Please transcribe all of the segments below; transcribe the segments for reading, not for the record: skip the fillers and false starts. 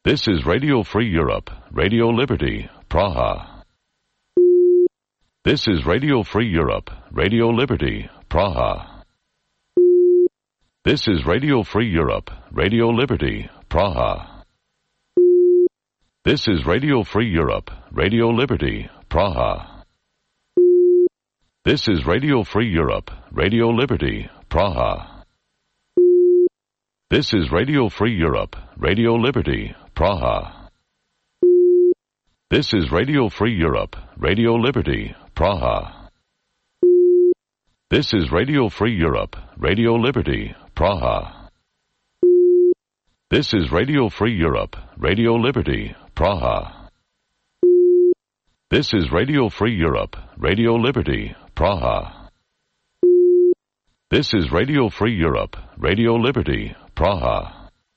This is Radio Free Europe, Radio Liberty, Praha. This is Radio Free Europe, Radio Liberty, Praha. This is Radio Free Europe, Radio Liberty, Praha. This is Radio Free Europe, Radio Liberty, Praha. This is Radio Free Europe, Radio Liberty, Praha. This is Radio Free Europe, Radio Liberty, Praha. This is Radio Free Europe, Radio Liberty, Praha. This is Radio Free Europe, Radio Liberty, Praha. This is Radio Free Europe, Radio Liberty, Praha. This is Radio Free Europe, Radio Liberty, Praha. This is Radio Free Europe, Radio Liberty, Praha.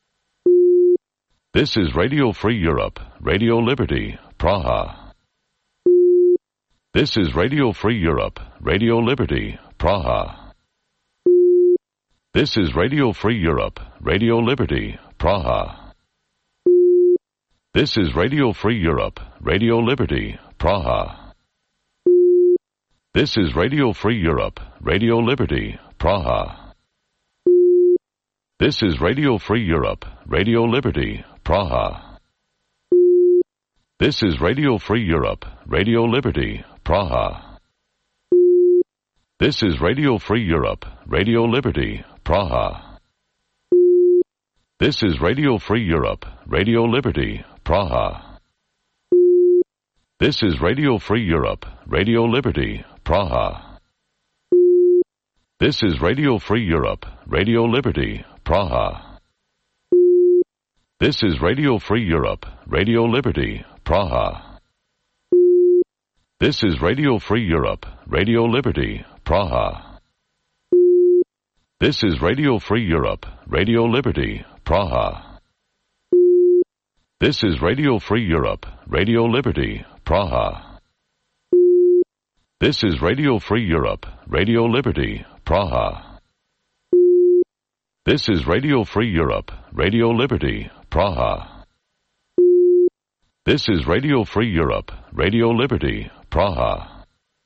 This is Radio Free Europe, Radio Liberty, Praha. This is Radio Free Europe, Radio Liberty, Praha. This is Radio Free Europe, Radio Liberty, Praha. This is Radio Free Europe, Radio Liberty, Praha. This is Radio Free Europe, Radio Liberty, Praha. This is Radio Free Europe, Radio Liberty, Praha. This is Radio Free Europe, Radio Liberty, Praha. This is Radio Free Europe, Radio Liberty, Praha. This is Radio Free Europe, Radio Liberty, Praha. This is Radio Free Europe, Radio Liberty, Praha. This is Radio Free Europe, Radio Liberty, Praha. This is Radio Free Europe, Radio Liberty, Praha. This is Radio Free Europe, Radio Liberty, Praha. This is Radio Free Europe, Radio Liberty, Praha. This is Radio Free Europe, Radio Liberty, Praha. This is Radio Free Europe, Radio Liberty, Praha. This is Radio Free Europe, Radio Liberty, Praha. This is Radio Free Europe, Radio Liberty, Praha.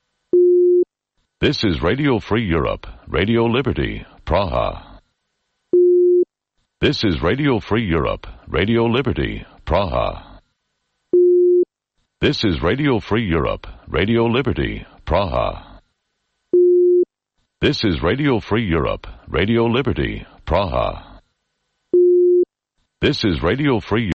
This is Radio Free Europe, Radio Liberty, Praha. This is Radio Free Europe, Radio Liberty, Praha. This is Radio Free Europe, Radio Liberty, Praha. This is Radio Free Europe, Radio Liberty, Praha. This is Radio Free